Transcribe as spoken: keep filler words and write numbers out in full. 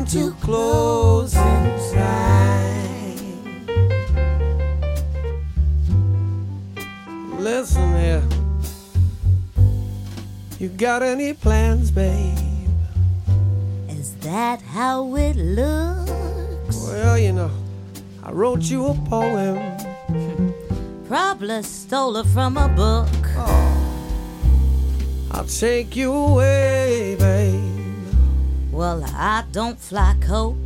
come too close inside. Listen here, you got any plans, babe? Is that how it looks? Well, you know, I wrote you a poem. Probably stole it from a book. Oh, I'll take you away, babe. Well, I don't fly coach.